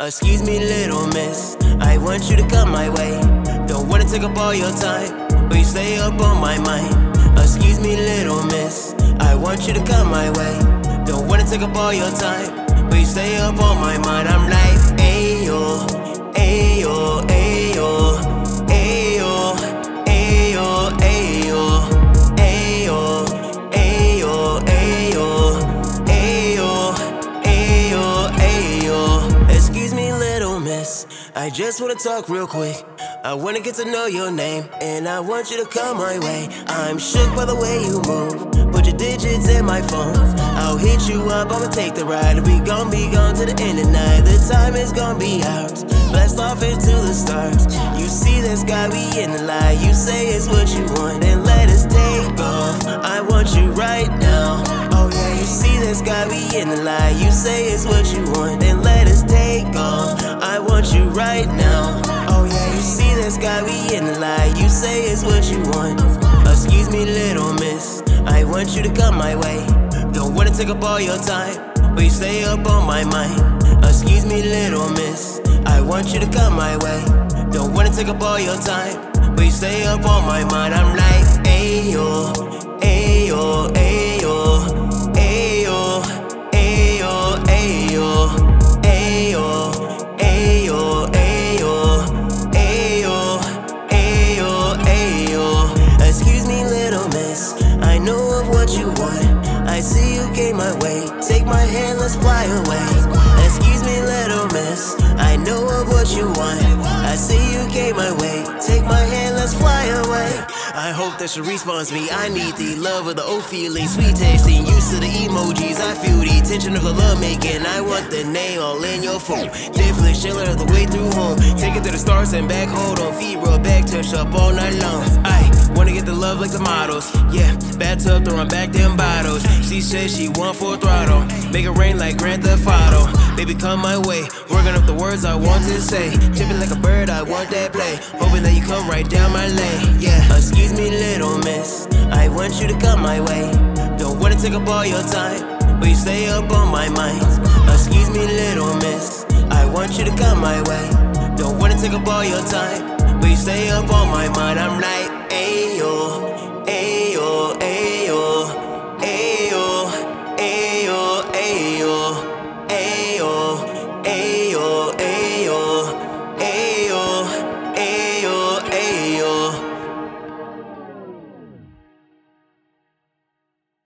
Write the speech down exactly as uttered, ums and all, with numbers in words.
Excuse me, little miss, I want you to come my way. Don't wanna take up all your time, but you stay up on my mind. Excuse me, little miss, I want you to come my way. Don't wanna take up all your time, but you stay up on my mind. I'm like, ayo, ayo, ayo, ayo, ayo, ayo, ayo, ayo, ayo, ayo, ayo, ayo. Excuse me, little miss, I just wanna talk real quick. I wanna get to know your name, and I want you to come my way. I'm shook by the way you move, put your digits in my phone. I'll hit you up, I'ma take the ride. We gon' be gone to the end of the night. The time is gon' be ours, blast off into the stars. You see the sky, we in the light. You say it's what you want, then let us take off. I want you right now. Oh yeah, you see the sky, we in the light. You say it's what you want, then let us take off. I want you right now. Oh yeah, you see the sky, we in the light. You say it's what you want. Excuse me, little miss, I want you to come my way. Don't wanna take up all your time, but you stay up on my mind. Excuse me, little miss, I want you to come my way. Don't wanna take up all your time, but you stay up on my mind. I'm like, ayo, ayo, ayo, ayo, ayo, ayo, ayo, ayo, ayo, ayo, ayo, ayo. Excuse me, little miss, I know of what you want. I see you came my way. Take my hand, let's fly away. Excuse me, little miss, I know of what you want. I see you came my way. Take my hand, let's fly away. I hope that she responds me. I need the love of the old feeling, sweet tasting, used to the emojis. I feel the tension of the love making. I want the name all in your phone. Netflix chilling all the way through home. Take it to the stars and back. Hold on, feet rub back, touch up all night long. I wanna get the love like the models. Yeah, bathtub throwing back them bottles. She says she want full throttle. Make it rain like Grand Theft Auto. Baby, come my way. Working up the words I want to say. Tipping like a bird, I want that play. Hoping that you come right down my lane. Yeah, excuse me, little miss, I want you to come my way. Don't wanna take up all your time, but you stay up on my mind. Excuse me, little miss, I want you to come my way. Don't wanna take up all your time, but you stay up on my mind. I'm like, ayo,